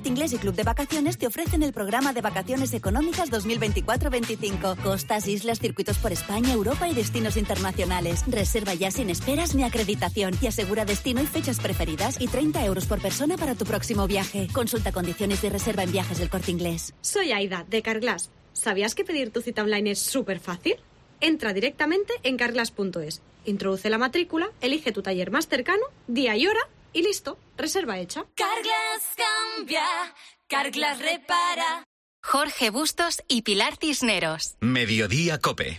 Corte Inglés y Club de Vacaciones te ofrecen el programa de vacaciones económicas 2024-25. Costas, islas, circuitos por España, Europa y destinos internacionales. Reserva ya sin esperas ni acreditación y asegura destino y fechas preferidas y 30 euros por persona para tu próximo viaje. Consulta condiciones de reserva en Viajes del Corte Inglés. Soy Aida, de Carglass. ¿Sabías que pedir tu cita online es súper fácil? Entra directamente en carglass.es, introduce la matrícula, elige tu taller más cercano, día y hora y listo, reserva hecha. Carglass cambia, Carglass repara. Jorge Bustos y Pilar Cisneros. Mediodía COPE.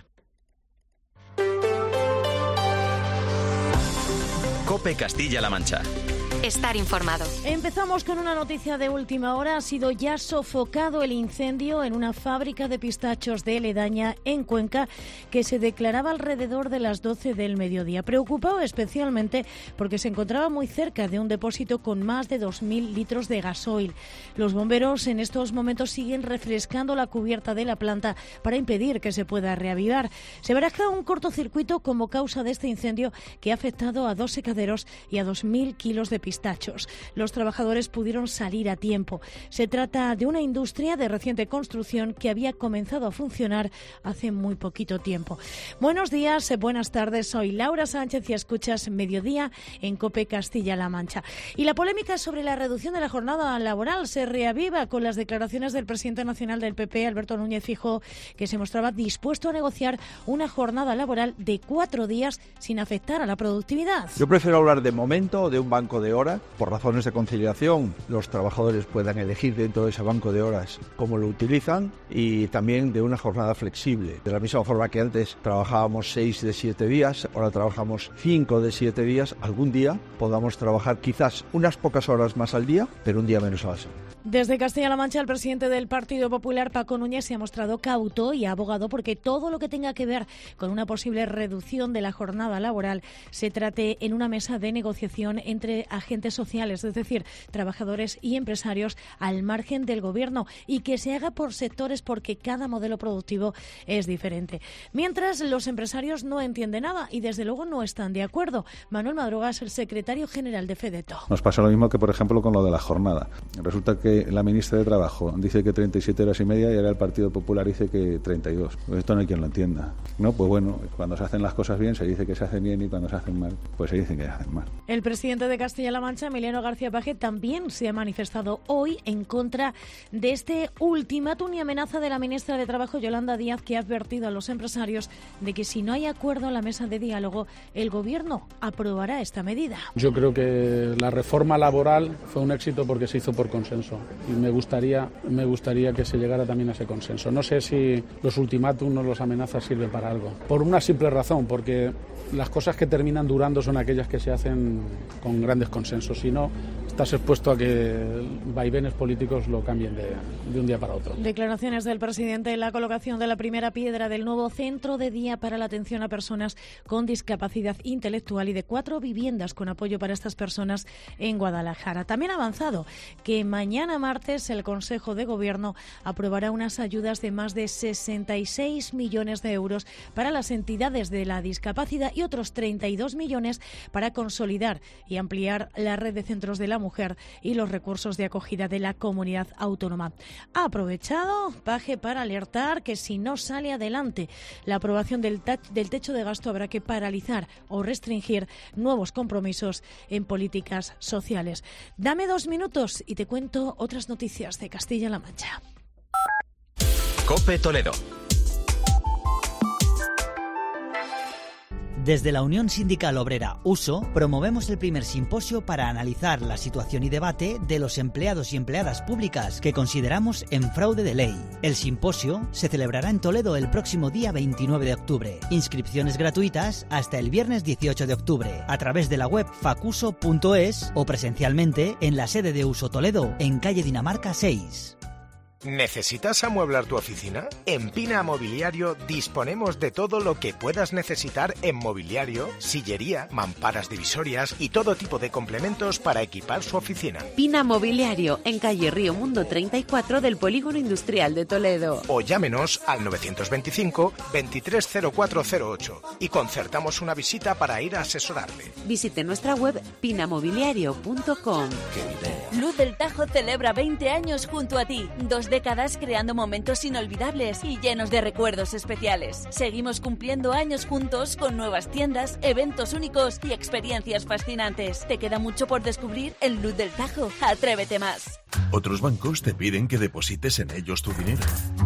COPE Castilla-La Mancha. Estar informado. Empezamos con una noticia de última hora. Ha sido ya sofocado el incendio en una fábrica de pistachos de Ledaña, en Cuenca, que se declaraba alrededor de las 12 del mediodía. Preocupado especialmente porque se encontraba muy cerca de un depósito con más de 2.000 litros de gasoil. Los bomberos en estos momentos siguen refrescando la cubierta de la planta para impedir que se pueda reavivar. Se baraja un cortocircuito como causa de este incendio que ha afectado a 2 secaderos y a 2.000 kilos de pistachos. Los trabajadores pudieron salir a tiempo. Se trata de una industria de reciente construcción que había comenzado a funcionar hace muy poquito tiempo. Buenos días, buenas tardes. Soy Laura Sánchez y escuchas Mediodía en COPE Castilla-La Mancha. Y la polémica sobre la reducción de la jornada laboral se reaviva con las declaraciones del presidente nacional del PP, Alberto Núñez Feijóo, que se mostraba dispuesto a negociar una jornada laboral de 4 días sin afectar a la productividad. Yo prefiero hablar de momento o de un banco de horas. Por razones de conciliación, los trabajadores puedan elegir dentro de ese banco de horas cómo lo utilizan, y también de una jornada flexible. De la misma forma que antes trabajábamos 6 de 7 días, ahora trabajamos 5 de 7 días. Algún día podamos trabajar quizás unas pocas horas más al día, pero un día menos a la semana. Desde Castilla-La Mancha, el presidente del Partido Popular, Paco Núñez, se ha mostrado cauto y ha abogado porque todo lo que tenga que ver con una posible reducción de la jornada laboral se trate en una mesa de negociación entre agentes sociales, es decir, trabajadores y empresarios, al margen del Gobierno, y que se haga por sectores porque cada modelo productivo es diferente. Mientras, los empresarios no entienden nada y desde luego no están de acuerdo. Manuel Madrugas, el secretario general de Fedeto. Nos pasa lo mismo que, por ejemplo, con lo de la jornada. Resulta que la ministra de Trabajo dice que 37 horas y media y ahora el Partido Popular dice que 32. Pues esto no hay quien lo entienda. No, pues bueno, cuando se hacen las cosas bien se dice que se hacen bien y cuando se hacen mal, pues se dice que se hacen mal. El presidente de Castilla-La Mancha, Emiliano García Paje, también se ha manifestado hoy en contra de este ultimátum y amenaza de la ministra de Trabajo, Yolanda Díaz, que ha advertido a los empresarios de que si no hay acuerdo en la mesa de diálogo, el Gobierno aprobará esta medida. Yo creo que la reforma laboral fue un éxito porque se hizo por consenso y me gustaría que se llegara también a ese consenso. No sé si los ultimátums o las amenazas sirven para algo. Por una simple razón, porque las cosas que terminan durando son aquellas que se hacen con grandes consensos. Si no, estás expuesto a que vaivenes políticos lo cambien de un día para otro. Declaraciones del presidente en la colocación de la primera piedra del nuevo centro de día para la atención a personas con discapacidad intelectual y de 4 viviendas con apoyo para estas personas en Guadalajara. También ha avanzado que mañana martes el Consejo de Gobierno aprobará unas ayudas de más de 66 millones de euros para las entidades de la discapacidad y otros 32 millones para consolidar y ampliar la red de centros de la mujer y los recursos de acogida de la comunidad autónoma. Ha aprovechado Paje para alertar que si no sale adelante la aprobación del techo de gasto, habrá que paralizar o restringir nuevos compromisos en políticas sociales. Dame 2 minutos y te cuento otras noticias de Castilla-La Mancha. COPE Toledo. Desde la Unión Sindical Obrera USO promovemos el primer simposio para analizar la situación y debate de los empleados y empleadas públicas que consideramos en fraude de ley. El simposio se celebrará en Toledo el próximo día 29 de octubre. Inscripciones gratuitas hasta el viernes 18 de octubre a través de la web facuso.es o presencialmente en la sede de USO Toledo en calle Dinamarca 6. ¿Necesitas amueblar tu oficina? En Pina Mobiliario disponemos de todo lo que puedas necesitar en mobiliario, sillería, mamparas divisorias y todo tipo de complementos para equipar su oficina. Pina Mobiliario, en calle Río Mundo 34 del Polígono Industrial de Toledo. O llámenos al 925 230408 y concertamos una visita para ir a asesorarle. Visite nuestra web pinamobiliario.com. Luz del Tajo celebra 20 años junto a ti. 2 décadas creando momentos inolvidables y llenos de recuerdos especiales. Seguimos cumpliendo años juntos con nuevas tiendas, eventos únicos y experiencias fascinantes. Te queda mucho por descubrir en Luz del Tajo. Atrévete más. Otros bancos te piden que deposites en ellos tu dinero.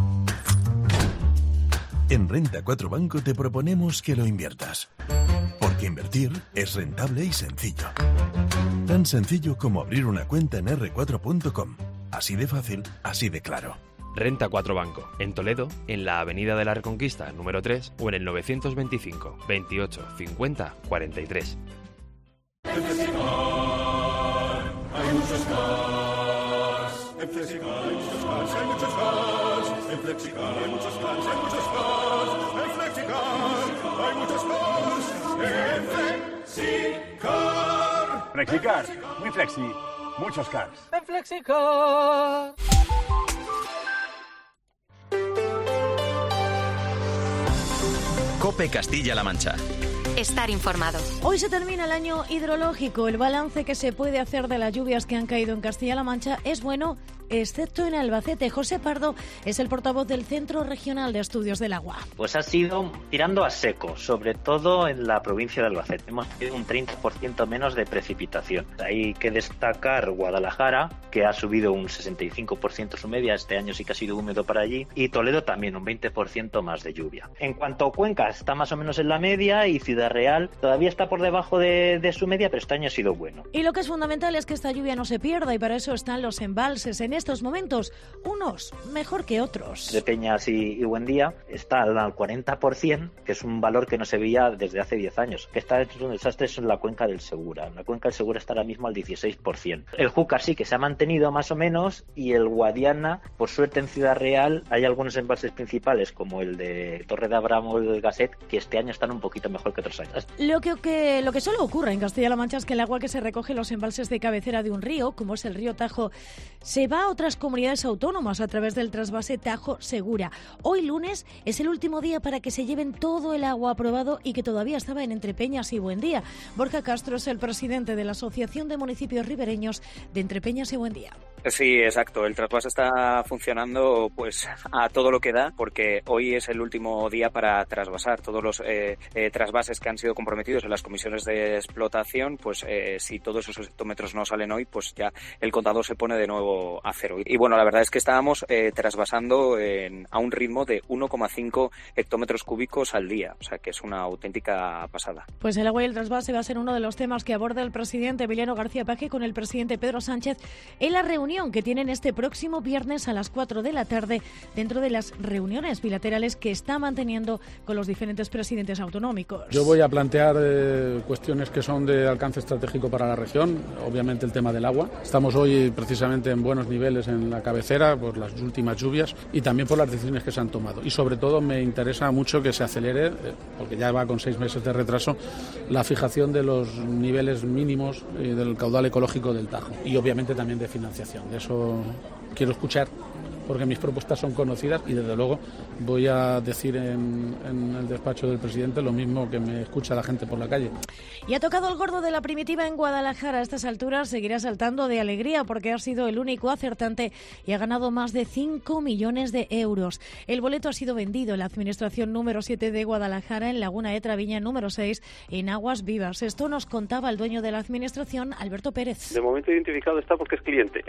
En Renta 4 Banco te proponemos que lo inviertas. Porque invertir es rentable y sencillo. Tan sencillo como abrir una cuenta en r4.com. Así de fácil, así de claro. Renta 4 Banco, en Toledo, en la Avenida de la Reconquista, número 3, o en el 925 28 50 43. En Flexicar hay muchos cars. En Flexicar hay muchos cars, hay muchos cars. En Flexicar hay muchos cars, hay muchos cars. En Flexicar hay muchos cars. En Flexicar. Flexicar, muy flexi, muchos cars. En Flexicar. COPE Castilla-La Mancha. Estar informado. Hoy se termina el año hidrológico. El balance que se puede hacer de las lluvias que han caído en Castilla-La Mancha es bueno, excepto en Albacete. José Pardo es el portavoz del Centro Regional de Estudios del Agua. Pues ha sido tirando a seco, sobre todo en la provincia de Albacete. Hemos tenido un 30% menos de precipitación. Hay que destacar Guadalajara, que ha subido un 65% su media. Este año sí que ha sido húmedo para allí. Y Toledo también, un 20% más de lluvia. En cuanto a Cuenca, está más o menos en la media, y Ciudad Real todavía está por debajo de su media, pero este año ha sido bueno. Y lo que es fundamental es que esta lluvia no se pierda, y para eso están los embalses. En estos momentos, unos mejor que otros. De Peñas y Buendía está al 40%, que es un valor que no se veía desde hace 10 años. Que está hecho un desastre en la cuenca del Segura. La cuenca del Segura está ahora mismo al 16%. El Júcar sí que se ha mantenido más o menos, y el Guadiana, por suerte en Ciudad Real, hay algunos embalses principales, como el de Torre de Abramo o el Gasset, que este año están un poquito mejor que otros años. Lo que solo ocurre en Castilla-La Mancha es que el agua que se recoge en los embalses de cabecera de un río, como es el río Tajo, se va a otras comunidades autónomas a través del trasvase Tajo Segura. Hoy lunes es el último día para que se lleven todo el agua aprobado y que todavía estaba en Entrepeñas y Buendía. Borja Castro es el presidente de la Asociación de Municipios Ribereños de Entrepeñas y Buendía. Sí, exacto. El trasvase está funcionando pues a todo lo que da, porque hoy es el último día para trasvasar. Todos los trasvases que han sido comprometidos en las comisiones de explotación, pues si todos esos hectómetros no salen hoy, pues ya el contador se pone de nuevo a cero. Y bueno, la verdad es que estábamos trasvasando a un ritmo de 1,5 hectómetros cúbicos al día, o sea que es una auténtica pasada. Pues el agua y el trasvase va a ser uno de los temas que aborda el presidente Emiliano García Paje con el presidente Pedro Sánchez en la reunión que tienen este próximo viernes a las 4 de la tarde dentro de las reuniones bilaterales que está manteniendo con los diferentes presidentes autonómicos. Yo voy a plantear cuestiones que son de alcance estratégico para la región, obviamente el tema del agua. Estamos hoy precisamente en buenos niveles en la cabecera por las últimas lluvias y también por las decisiones que se han tomado. Y sobre todo me interesa mucho que se acelere, porque ya va con 6 meses de retraso, la fijación de los niveles mínimos del caudal ecológico del Tajo y obviamente también de financiación. De eso quiero escuchar, porque mis propuestas son conocidas y desde luego voy a decir en el despacho del presidente lo mismo que me escucha la gente por la calle. Y ha tocado el gordo de la primitiva en Guadalajara. A estas alturas seguirá saltando de alegría porque ha sido el único acertante y ha ganado más de 5 millones de euros. El boleto ha sido vendido en la administración número 7 de Guadalajara, en Laguna de Traviña número 6, en Aguas Vivas. Esto nos contaba el dueño de la administración, Alberto Pérez. De momento identificado está porque es cliente.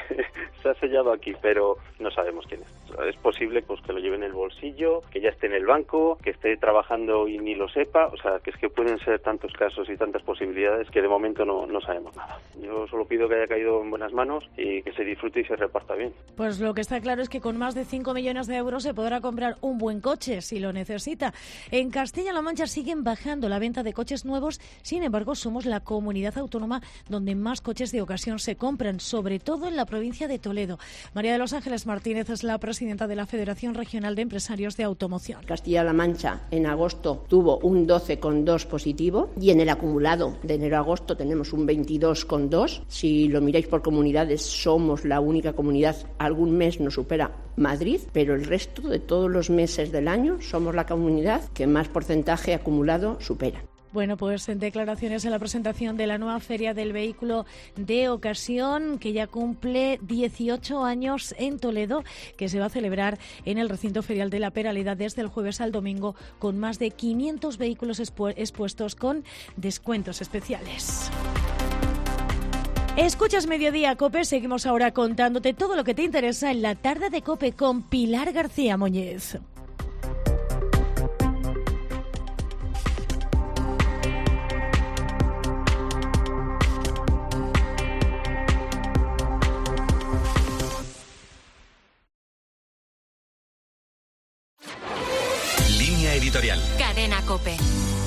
Se ha sellado aquí, pero no sabemos quién es. Es posible pues que lo lleve en el bolsillo, que ya esté en el banco, que esté trabajando y ni lo sepa. O sea, que es que pueden ser tantos casos recursos y tantas posibilidades que de momento no sabemos nada. Yo solo pido que haya caído en buenas manos y que se disfrute y se reparta bien. Pues lo que está claro es que con más de 5 millones de euros se podrá comprar un buen coche si lo necesita. En Castilla-La Mancha siguen bajando la venta de coches nuevos, sin embargo somos la comunidad autónoma donde más coches de ocasión se compran, sobre todo en la provincia de Toledo. María de los Ángeles Martínez es la presidenta de la Federación Regional de Empresarios de Automoción. Castilla-La Mancha en agosto tuvo un 12,2 positivo y en el acumulado de enero a agosto tenemos un 22,2. Si lo miráis por comunidades, somos la única comunidad, algún mes nos supera Madrid, pero el resto de todos los meses del año somos la comunidad que más porcentaje acumulado supera. Bueno, pues en declaraciones en la presentación de la nueva Feria del Vehículo de Ocasión, que ya cumple 18 años en Toledo, que se va a celebrar en el recinto ferial de La Peraleda desde el jueves al domingo, con más de 500 vehículos expuestos con descuentos especiales. Escuchas Mediodía COPE, seguimos ahora contándote todo lo que te interesa en la tarde de COPE con Pilar García Muñiz. Editorial. Cadena COPE.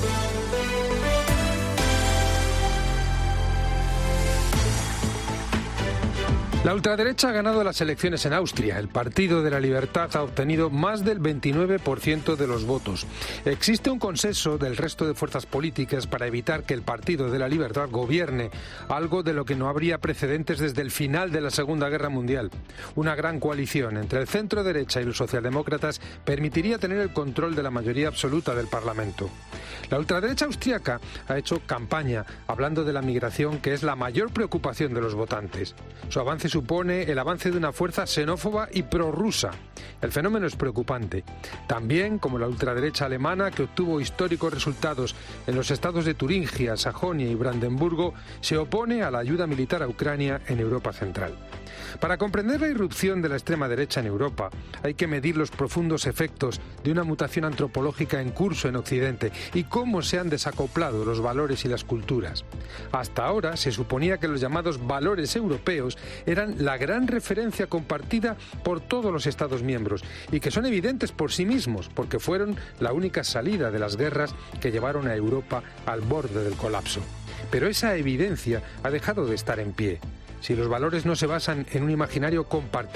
La ultraderecha ha ganado las elecciones en Austria. El Partido de la Libertad ha obtenido más del 29% de los votos. Existe un consenso del resto de fuerzas políticas para evitar que el Partido de la Libertad gobierne, algo de lo que no habría precedentes desde el final de la Segunda Guerra Mundial. Una gran coalición entre el centro-derecha y los socialdemócratas permitiría tener el control de la mayoría absoluta del Parlamento. La ultraderecha austriaca ha hecho campaña hablando de la migración, que es la mayor preocupación de los votantes. Su avance supone el avance de una fuerza xenófoba y prorrusa. El fenómeno es preocupante. También, como la ultraderecha alemana, que obtuvo históricos resultados en los estados de Turingia, Sajonia y Brandenburgo, se opone a la ayuda militar a Ucrania en Europa Central. Para comprender la irrupción de la extrema derecha en Europa, hay que medir los profundos efectos de una mutación antropológica en curso en Occidente y cómo se han desacoplado los valores y las culturas. Hasta ahora se suponía que los llamados valores europeos eran la gran referencia compartida por todos los Estados miembros y que son evidentes por sí mismos, porque fueron la única salida de las guerras que llevaron a Europa al borde del colapso. Pero esa evidencia ha dejado de estar en pie. Si los valores no se basan en un imaginario compartido,